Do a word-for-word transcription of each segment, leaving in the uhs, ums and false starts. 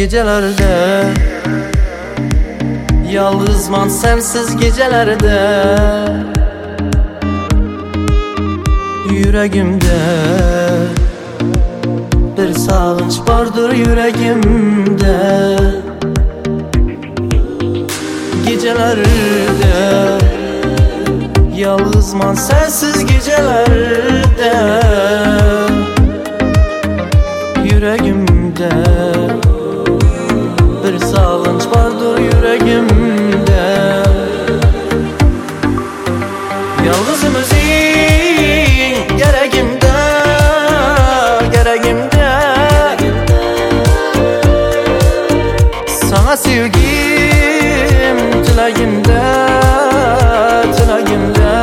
gecelerde, yalnızman sensiz gecelerde, yüreğimde bir sağınç vardır yüreğimde. Gecelerde, yalnızman sensiz gecelerde, yüreğimde bir sağınç vardır yüreğimde. Yalnızım özün gereğimde, gereğimde. Sana sevgim dileğimde, dileğimde.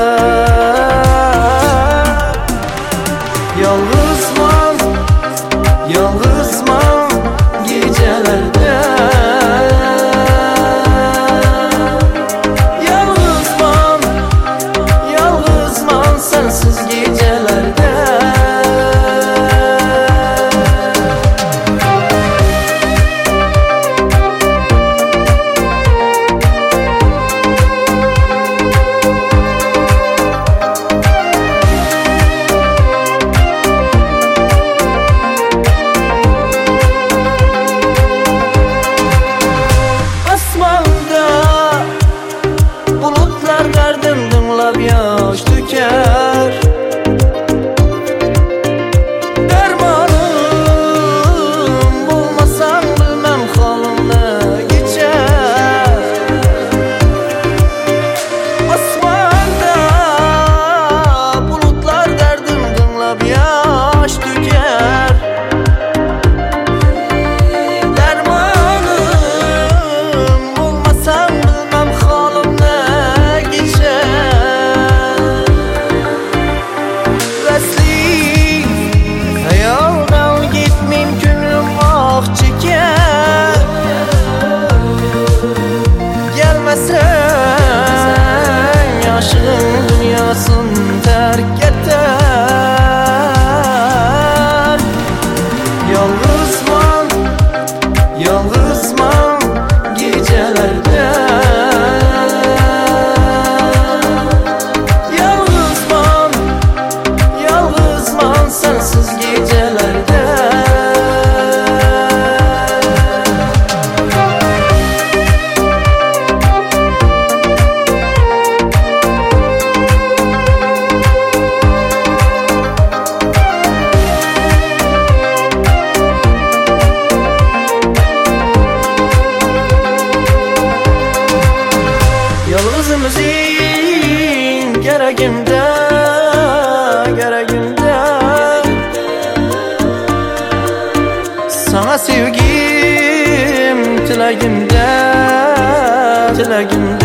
Yalnızman, yalnızman gecelerde, yalnızman, yalnızman sensiz gecelerde. Yaş tüker, dermanım bulmasan bilmem halim ne geçer. Asmanda bulutlar derdim dinlep yaş tüker, dermanım bulmasan bilmem halim ne geçer. Gelmesen yaşın dünyasın terk eder. Yalnızman, yalnızman gecelerde, yalnızman, yalnızman sensiz gecelerde. Yalnızım özün gereğimde, gereğimde. Sana sevgim dileğimde, dileğimde.